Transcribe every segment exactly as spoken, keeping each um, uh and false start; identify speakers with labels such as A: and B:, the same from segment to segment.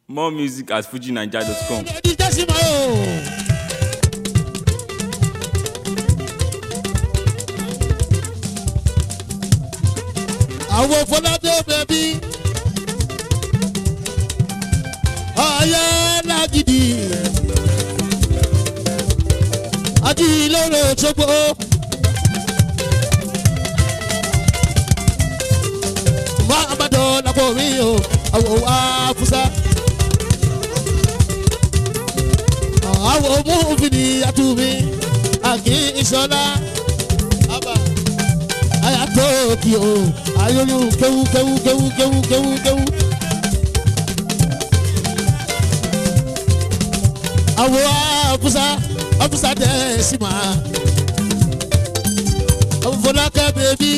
A: More music at fuji naija dot com.
B: Àwọn Fọládé bẹ̀bí ayé lágídí àti ìlọrọ Òṣogbo máa bá dọ̀ lápò mi o àwọn Afúsá àwọn Múfìdí àtúmí àkí Ìṣọ̀lá ayatoki o ayolu kewu kewu kewu kewu kewu kewu awo Afúsá Afúsá Dẹ́símà awo Fọlákẹ́ bèbí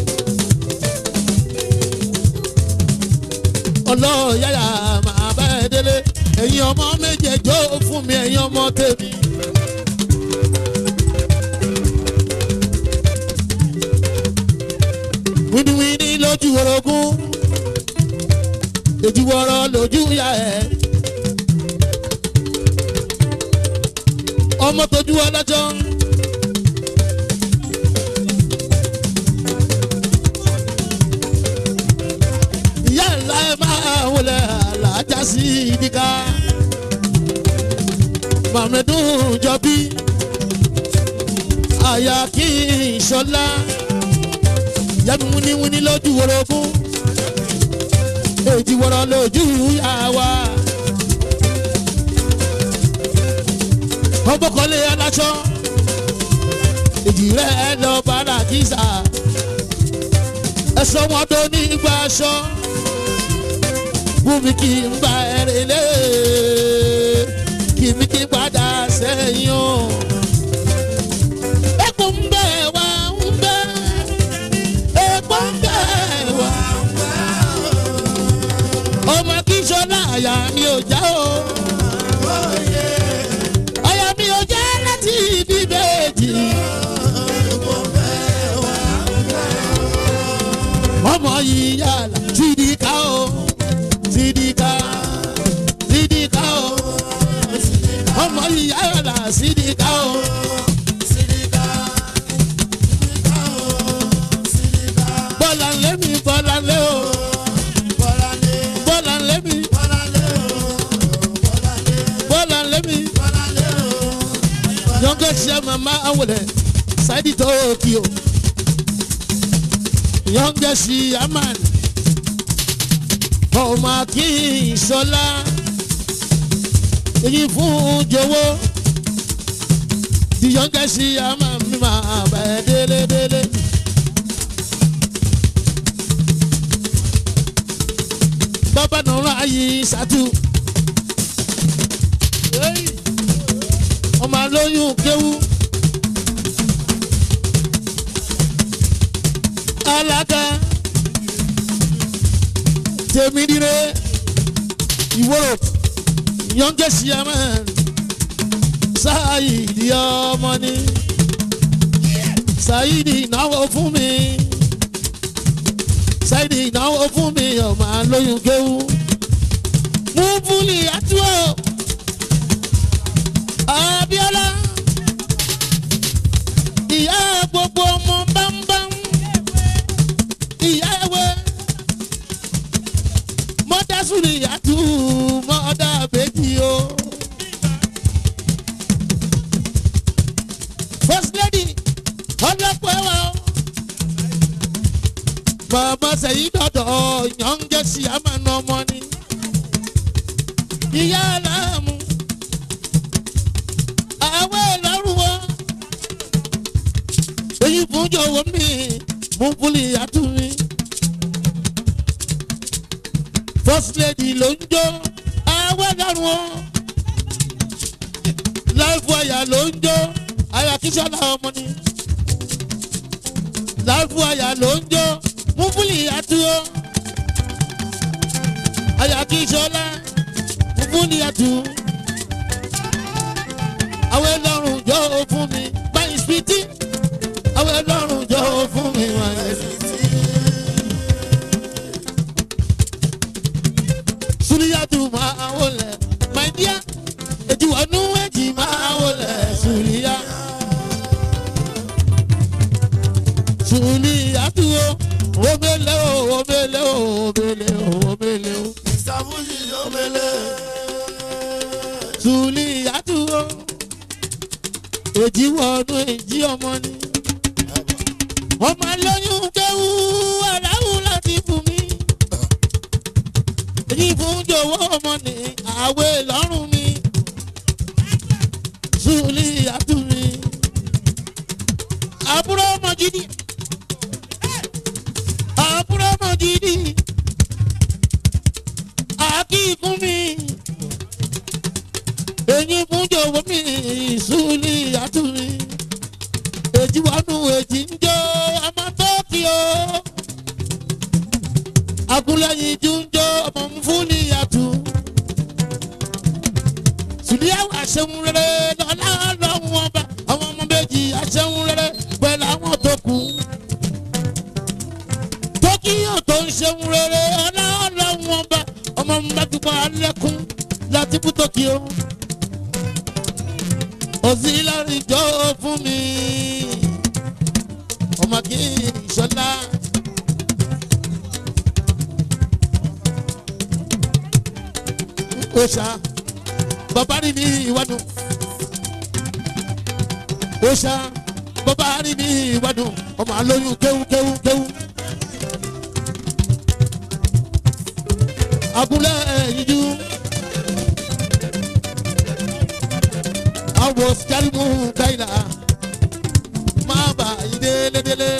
B: ọlọ́yàyà máa bá ẹ délé ẹ̀yin ọmọ méjèèjì ó fún mi ẹ̀yin ọmọ tèmi. wíníwíní lójú orogún èjì wọ̀rọ̀ lójú ya ẹ̀ ọmọ tójú ọlọ́jọ́ ìyá ńlá ẹ̀ máa wọlé àlàájá sí ìdíkà Màmẹ́dùn Jọbí àyà kí Ìṣọ̀lá yàmi wíníwíní lójú orogún èjì wọ̀rọ̀ lójú àwa ọmọkọlé aláṣọ èjì rẹ̀ lọ bàrà kìsà ẹ̀sọ́ wọn tó ní ìgbà aṣọ bùnmi kì í gba ẹ̀rẹ̀ lé kì mí kì í padà sẹ́yìn o. ẹkùn ń bẹ̀ wá ń bẹ̀ ẹ̀pọ̀ ń bẹ̀ wá ọmọ kí Ṣọlá àyà mi ò já o àyà mi ò já láti ibi méjì ọmọ yìí yàrá Sídìkà o Sídìkà Sídìkà o ọmọ yìí yàrá Sídìkà o. Bọ́lá lẹ́mi bọ́lá lẹ́ o bọ́lá lẹ́mi bọ́lá lẹ́mi yọ̀ǹgẹ̀ ṣe màmá awolẹ̀ Saidi Tokyo yọ̀ǹgẹ̀ ṣe aman ọmọ kí Ìṣọ̀lá èyí fún jọ̀wọ́ yọ̀ǹgẹ̀ ṣe aman mi máa bẹ̀ délé délé. Bàbá Nura yìí ṣáàtú ọmọ alóyún kéwú alága tèmídìrẹ ìwòrò youngest chairman Saidi ọmọ ni Saidi náwó fún mi. Saidi ìnáwó fún mi ọmọ alóyún kéwú mú fúlì àtúwò Abíọ́lá ìyá gbogbo ọmọ bámbám ìyá ẹwẹ mọ́dá sùlì àtú mọ́dá bèjì o first lady ọlọ́pọ̀ ẹwà o. Mama sẹ́yìn dọ̀dọ̀ yọ̀ǹgẹ̀ sí àmàna ọmọ ni ìyá aláàmú àwẹ̀ lọ́rùn wọn èyí fún jọ̀wọ́ mi mú fúlì àtúnmí first lady ló ń jó àwẹ̀ lọ́rùn wọn láìfọ àyà ló ń jó àyà kìsọ́lá ọmọ ni láìfọ àyà ló ń jó mufuli atuo ayaki Ṣọlá mufuli atu awe lọ́rùn jọ fún mi báyìí spiti awe lọ́rùn jọ fún mi wáyé spiti Suliyatu ma máa wọlé my dear èjì wọnú èjì máa wọlé sùlíyà sùlíyà dúró omele o omele o omele o omele o
C: ìsàmúlì omele
B: sùlíyà dúró èjì wọnú èjì ọmọ ni ọmọ lóyún kéwú aláwù láti fún mi èyí fún jọ̀wọ́ ọmọ ní àwẹ̀ lọ́rùn mi Sùlíyà tú mi àbúrò ọmọ gidi àbúrò ọmọ gidi àkíkún mi èyí fún jọ̀wọ́ mi Sùlíyà tú mi èjì wọnú èjì ń jọ ọmọ Tókíò agunlẹ̀yìn júnjọ ọmọ Fúlíyàtù Sùlíyà àṣẹun rere lọ́lá lọ́wọ́ ọba àwọn ọmọ méjì àṣẹun rere pẹ̀lú àwọn tó kù Tókíò tó ń ṣeun rere ọlá lọ́wọ́ ọba ọmọ mẹ́tùmọ̀ alẹ́kùn láti bú Tókíò òsínlárì jọ fún mi ọmọ kì í ṣọlá òṣà bàbá rí ní ìwádùn òṣà bàbá rí ní ìwádùn ọmọ alóyún kéwú kéwú kéwú agúnlẹ̀ yíjú àwọn sikarimu kaila máa bà yí délédélé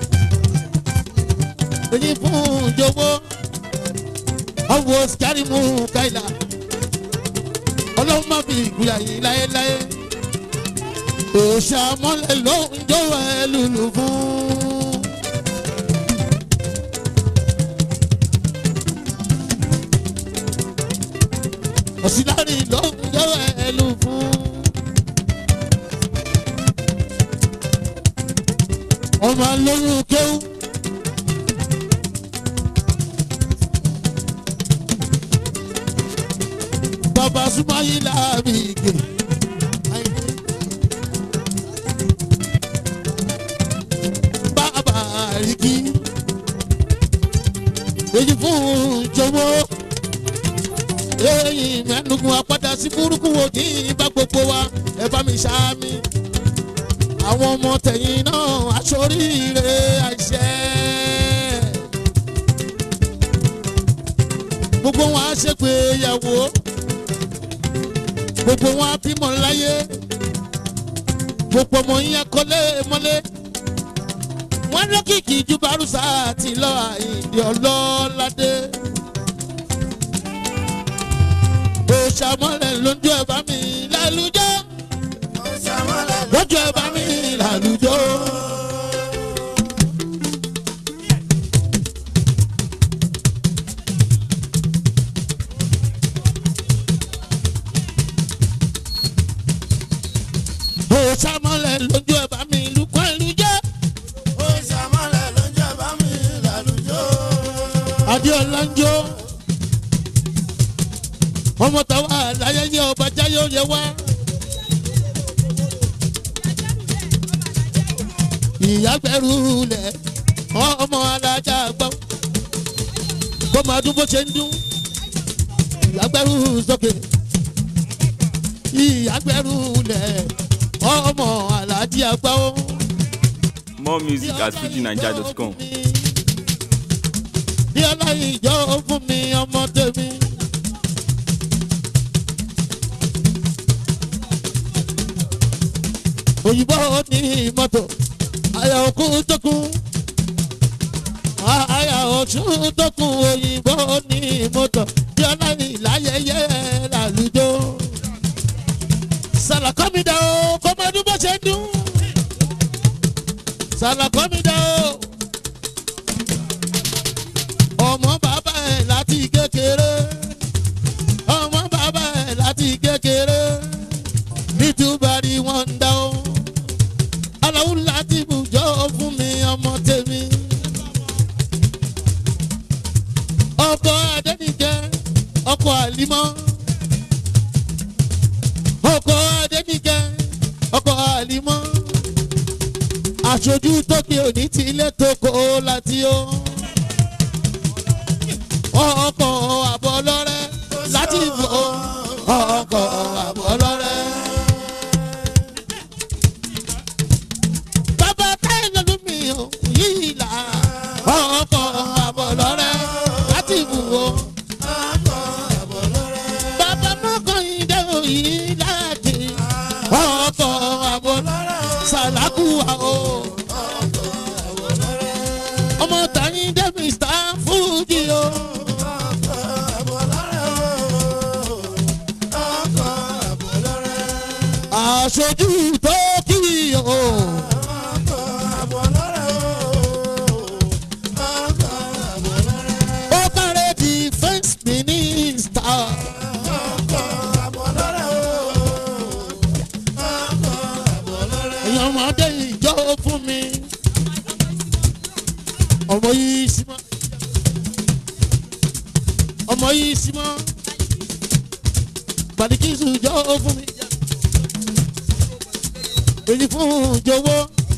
B: èyí fún jọ̀wọ́ àwọn sikarimu kaila ọlọ́run má fi ìgbìyà yìí láéláé òòṣà mọ́lẹ̀ ló ń jọ̀wọ́ ẹ lùlù fún. òsínárì ló ń jọ̀wọ́ ẹ lù fún. ọmọ lóyún kéwú bàbá súnmáyé láàbì ìgbè bàbá àríkí èyí fún jọ̀wọ́ èyí mẹ́nugun apádà sí burúkú wo kí n bá gbogbo wa ẹ bá mi ṣáámi àwọn ọmọ tẹ̀yìn náà aṣoríire àṣẹ gbogbo wọn á ṣèpè ìyàwó gbogbo wọn á bímọ láyé gbogbo ọmọ yẹn kọ́lé mọ́lé wọn lókìkí ju bárúsà àti lọ àìdí ọlọ́ládé òṣàmọ́lẹ̀ ló ń jó ẹ̀ bá mi lálùjọ́ lójú ẹ̀ bá mi lálùjọ́. òṣàmọ́lẹ̀ lójú ẹ̀ bá mi lùkọ́ ìlújọ́.
C: òṣàmọ́lẹ̀ lójú ẹ̀ bá mi lálùjọ́.
B: Adéọlá ń jó ọmọ táwa láyẹyẹ ọba jáyọ yẹ wá. ìyá gbẹrù lẹ ọmọ alájà gbọ́ bọ́mọ adún bó ṣe ń dún ìyá gbẹrù sókè ìyá gbẹrù lẹ ọmọ alájà gbọ́.
A: More music at fuji naija dot com.
B: bí ọlọ́yin ìjọ fún mi ọmọ tèmi. òyìnbó ní mọ́tò àyà òkú tókun àyà ọ̀tún tókun òyìnbó ní mọ́tò bí ọlọ́yin láyẹyẹ làlùjọ. sàlàkọ́mídà o kọ́mọdún bó ṣe dún sàlàkọ́mídà o ọmọ bàbá ẹ̀ láti kékeré ọmọ bàbá ẹ̀ láti kékeré nítorí wọn ń dá o aláwọ̀ láti bùjọ́ fún mi ọmọ tèmi ọkọ Adénìkẹ́ ọkọ Àlímọ́. ọkọ̀ adẹ́nìkẹ́ ọkọ̀ àlìmọ́ aṣojú tókè òní ti ilé tókò láti ó ọkọ̀ àbọ̀ lọ́rẹ́ láti fò ọkọ̀ àbọ̀ lọ́rẹ́. bàbá táyà lọ́dún mi ò yí là ọkọ̀ àbọ̀ lọ́rẹ́ láti fò bàbá mọ́kànlá dé òyì láti ọkọ̀ àbọ̀ lọ́rẹ́ sàlákùwà o ọmọ tàyín dé mr fújì o. aṣojú tó kí o. ó kárẹ̀ defence minister. èèyàn ọmọdé ìjọ fún mi. ọmọ yìí sí mọ́. ọmọ yìí sí mọ́. Bàdìkísù jọ fún mi. èyí fún jọ̀wọ́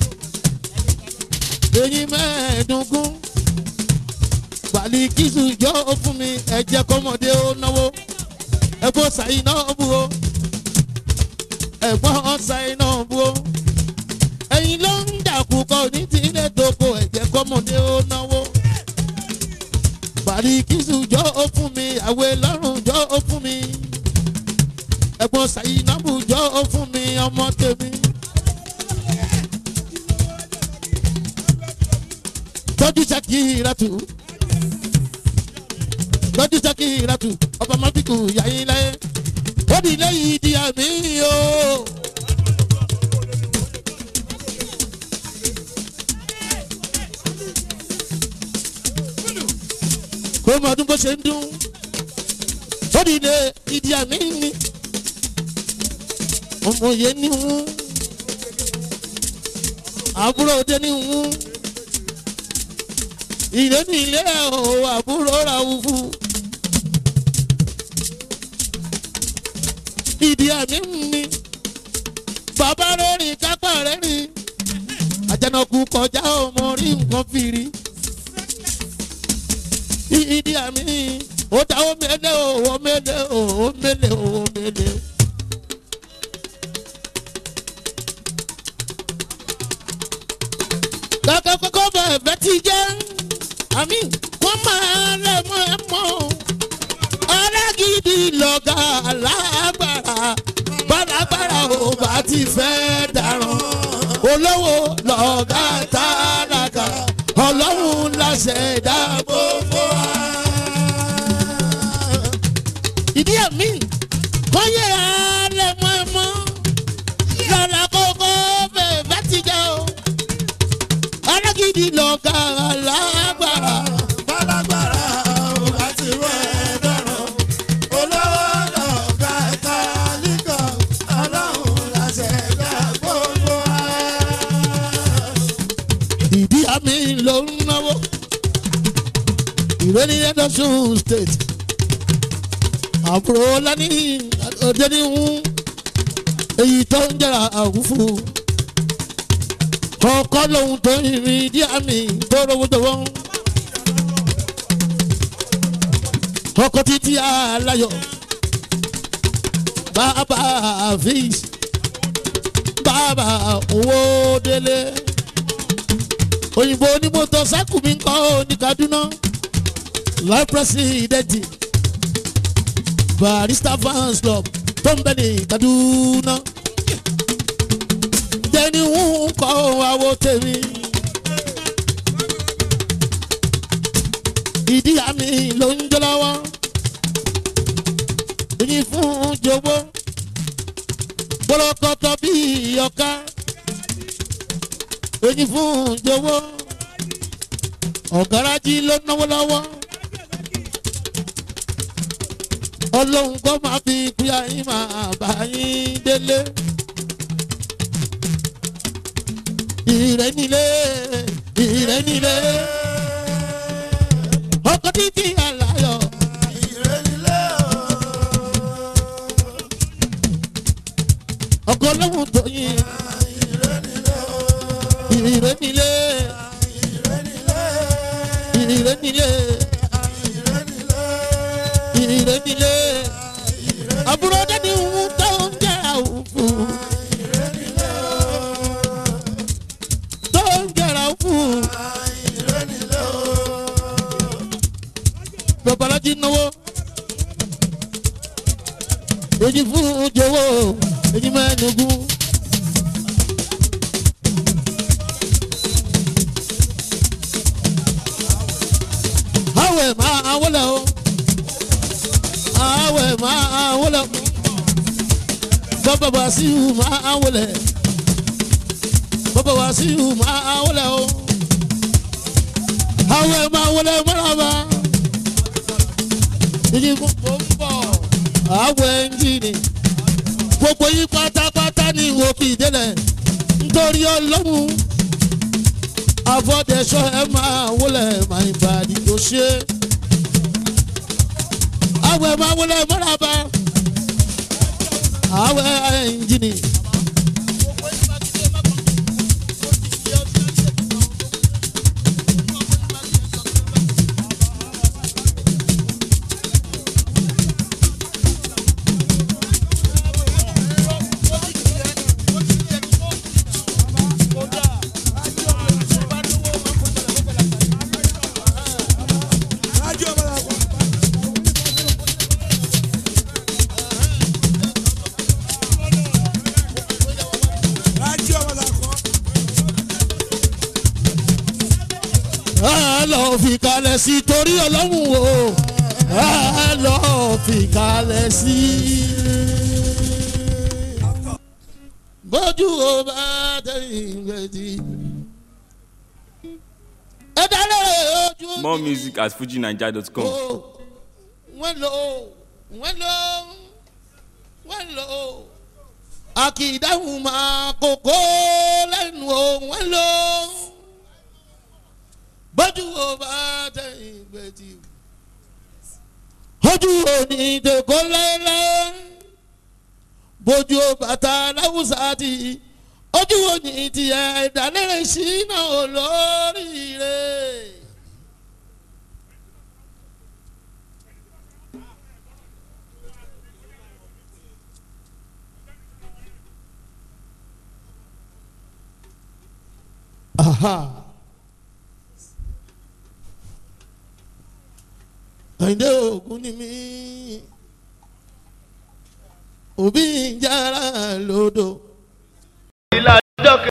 B: èyí mẹ́ẹ̀ẹ́dógún Bàdìkísù jọ fún mi ẹ̀jẹ̀ kọ́mọdé ó náwó ẹ̀gbọ́n sàyìn náà bú o ẹ̀gbọ́n sàyìn náà bú o ẹ̀yin ló ń dàkú kọ́ ní tilẹ̀ tókò ẹ̀jẹ̀ kọ́mọdé ó náwó Bàdìkísù jọ fún mi àwẹ̀ lọ́rùn jọ fún mi ẹ̀gbọ́n sàyìn náà bú jọ fún mi ọmọ tèmi. tọ́jú Sakiratu tọ́jú Sakiratu ọba mabiku yayin láyé ó di lẹ́yìn di àmì o. kó mọ ọdún bó ṣe ń dún ó di lé ìdí àmì ni ọmọ yẹn ní wú àbúrò òde ní wú. ilé ní ilé o àbúrò ra wúfú ìdí àmì mi bàbá rẹ́rìn kápá rẹ́rìn àjànàkú kọjá ọmọ rí nǹkan fìrí ìdí àmì ó dá omele o omele o omele o omele o. kàkà kókó bẹ̀ẹ̀ ti jẹ́ àmì wọ́n máa lẹ̀ mọ́ ẹ mọ́ ọlọ́gidi lọ́gà lágbára bálágbára ò bá ti fẹ́ dáràn olówó lọ́gà tálákà ọlọ́run láṣẹ dá gbogbo wa. ìdí àmì kọ́ yẹ alẹ́ mọ́ ẹ mọ́ lọ́la kókó bẹ̀ẹ̀ ti jẹ́ o ọlọ́gidi lọ́gà lágbára.
C: Bálágbára ò bá ti wẹ̀ dọ̀rọ̀. Olówó lọ̀gá tálíkà, Ọlọ́run láṣẹ dá gbogbo wa.
B: ìdí àmì ló ń náwó ìwé ní Edosun state àbúrò lání òde ní wú èyí tó ń jẹrà àwùfù kọ́kọ́ lóhun tó ń rìn ìdí àmì tó rówó jọ̀wọ́ ọkọ̀ títí aláyọ̀ bàbá àfíìs bàbá owó délé òyìnbó ní mọ́tò sákùmí ńkọ́ ní Kaduna life president Barrister fans club tó ń bẹ ní Kaduna jẹ́ni ń kọ́ àwo tèmi ìdí àmì ló ń jọ lọ́wọ́ èyí fún jọ̀wọ́ gbọ́lọ́kọ́tọ́ bíi ọ̀ka èyí fún jọ̀wọ́ ọ̀gárájì ló náwó lọ́wọ́ ọlọ́run kọ́ máa fi kúyà yín máa bá yín délé ìrẹ́nilé ìrẹ́nilé ọkọ̀ títí aláyọ̀
C: Ìrẹ́nilé o.
B: ọkọ lọ́hùn tó yin ìrẹ́ nílé ìrẹ́ nílé ìrẹ́ nílé àbúrò dẹ́ni ń tó ń jẹ́ àwùfù tó ń jẹ́ra àwùfù babalájí náwó èyí fún jọ̀wọ́ èyí mẹ́nugun. àwẹ̀ máa wọlé o àwẹ̀ máa wọlé o bàbá Wàsíù máa wọlé bàbá Wàsíù máa wọlé o àwẹ̀ máa wọlé mọ́lá ìdí gbogbo ń bọ̀ àwẹ̀ ń jí ni gbogbo yí pátápátá ní òkè ìdẹ́lẹ̀ nítorí ọlọ́run àfọ̀dẹ̀ṣọ́ ẹ máa wọlé máa ń bá àdìgbò ṣe àwẹ̀ máa wọlé mọ́lá bá àwẹ̀ ń jí ni. lọ fi kalẹ̀ sí torí ọlọ́run o ẹ lọ fi kalẹ̀ sí. bójú o bá tẹ̀yìn gbẹ̀dì. ẹ dálẹ̀ ojú.
A: More music at fuji naija dot com.
B: wọ́n lò wọ́n lò wọ́n lò àkìdáhùn máa kókó lẹ́nu o wọ́n lò bójú o bá tẹ̀yìn gbẹ̀dì. ojú òní ìdèkó lẹ́lẹ́ bójú o bàtà láwùsà ti ojú òní ti ẹ̀dálẹ́rẹ̀ sínú olóríire. Aha. Àyìndé Ògún ni mí òbí ń jára lódò.